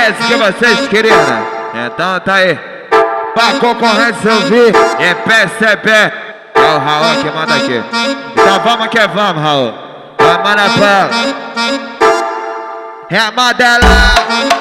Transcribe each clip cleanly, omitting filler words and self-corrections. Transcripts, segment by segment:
esse que vocês queriam, né? Então tá aí. Pra concorrência ouvir e perceber. É o Raul que manda aqui. Então vamos que vamos, Raul. Vamos na pala. É a Madela.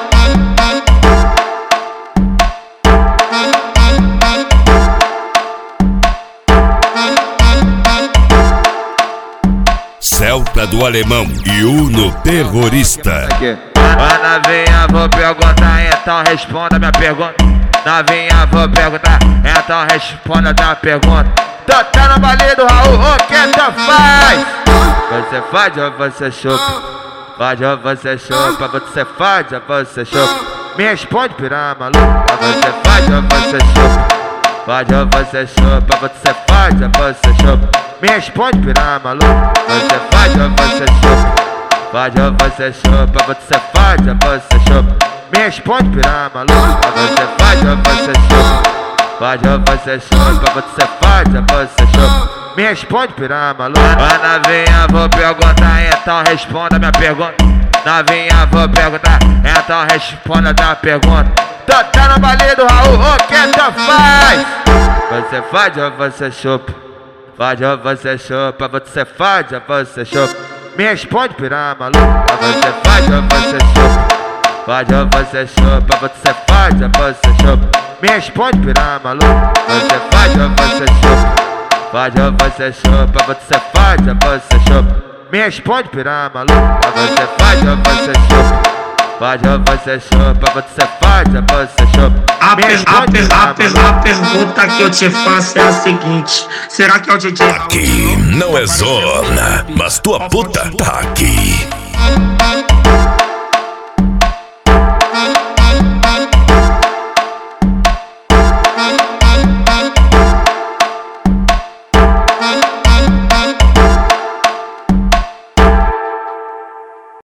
Celta do Alemão e Uno Terrorista. Ana venha, vou perguntar, então responda minha pergunta. Novinha, vou perguntar, então responda a minha pergunta. Tá no baile do Raul, o que tu faz? Você faz ou você chupa? Faz ou você chupa? Você faz ou você chupa? Me responde, piranha maluca. Você faz ou você chupa? Faz ou você chupa? Você faz ou você chupa? Me responde, piranha maluca. Você faz ou você chupa? Faz ou você chupa? Você faz ou você chupa? Me responde, piranha maluca. Você faz ou você chupa? Faz ou você chupa? Você faz ou você chupa? Me responde, piranha maluca. Ana venha, vou perguntar, então responda a minha pergunta. Novinha, vou perguntar, então responda a minha pergunta. Tá no baile do Raul, o que tu faz? Você faz ou você chupa? Faz ou você chupa? Você faz ou você chupa? Me responde, piranha maluca. Você faz ou você chupa? Faz ou você chupa? Você faz ou você chupa? Me responde, piranha maluca. Você faz ou você chupa? Faz ou você chupa? Você faz ou você chupa? Me responde, piranha maluca. Você faz ou você chupa? Faz ou você chupa? Você faz ou você chupa? A pergunta que eu te faço é a seguinte: será que é o DJ? Aqui não é zona, mas tua puta tá aqui.